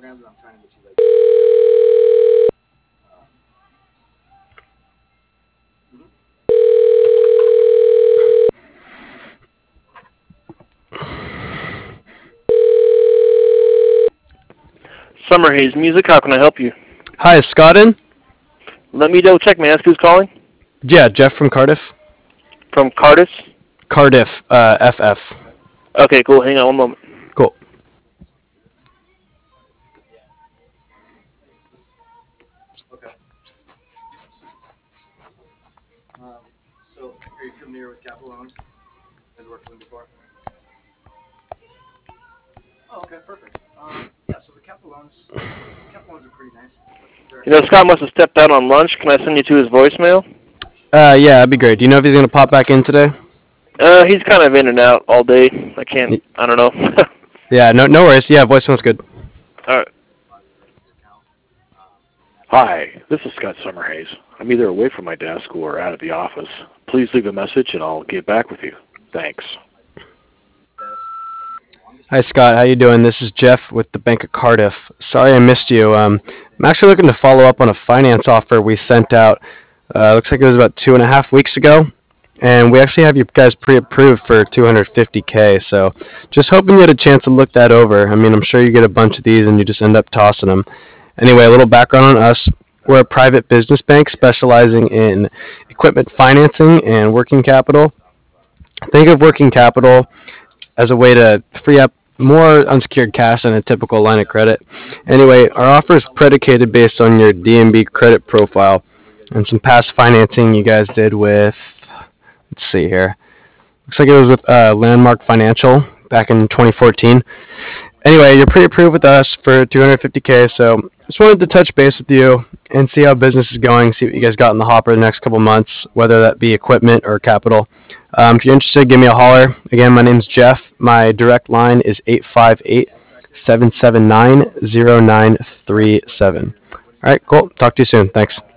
Summer Haze Music, how can I help you? Hi, is Scott in? Let me double check. May I ask who's calling? Yeah, Jeff from Cardiff. From Cardis? Cardiff, FF. Okay, cool. Hang on one moment. Cool. So, are you familiar with Capital Loans? Have you worked with them before? Oh, okay, perfect. Yeah, so the Capital Loans are pretty nice. You know, Scott must have stepped out on lunch. Can I send you to his voicemail? Yeah, that'd be great. Do you know if he's going to pop back in today? He's kind of in and out all day. I don't know. Yeah, no worries. Yeah, voicemail's good. All right. Hi, this is Scott Summerhays. I'm either away from my desk or out of the office. Please leave a message and I'll get back with you. Thanks. Hi, Scott. How you doing? This is Jeff with the Bank of Cardiff. Sorry I missed you. I'm actually looking to follow up on a finance offer we sent out. Looks like it was about 2.5 weeks ago. And we actually have you guys pre-approved for 250K. So just hoping you had a chance to look that over. I mean, I'm sure you get a bunch of these and you just end up tossing them. Anyway, a little background on us. We're a private business bank specializing in equipment financing and working capital. Think of working capital as a way to free up more unsecured cash than a typical line of credit. Anyway, our offer is predicated based on your DNB credit profile and some past financing you guys did with, let's see here. Looks like it was with Landmark Financial back in 2014. Anyway, you're pre-approved with us for 250K, so just wanted to touch base with you and see how business is going, see what you guys got in the hopper the next couple months, whether that be equipment or capital. If you're interested, give me a holler. Again, my name's Jeff. My direct line is 858-779-0937. All right, cool. Talk to you soon. Thanks.